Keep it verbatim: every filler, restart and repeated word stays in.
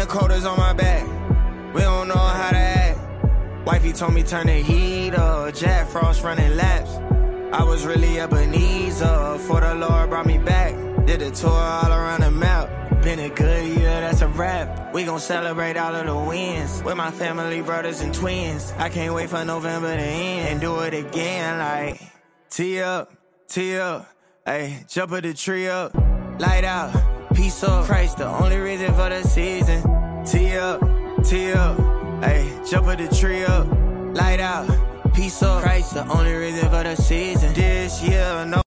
quotas on my back. We don't know how to act. Wifey told me turn the heat up. Jack Frost running laps. I was really Ebenezer. For the Lord brought me back. Did a tour all around the map. Been a good year, that's a wrap. We gon' celebrate all of the wins with my family, brothers and twins. I can't wait for November to end and do it again like tee up, tee up, ayy, jump of the tree up, light out, peace up, Christ the only reason for the season. Tee up, tee up, ayy, jump of the tree up, light out, peace up, Christ the only reason for the season. This year, no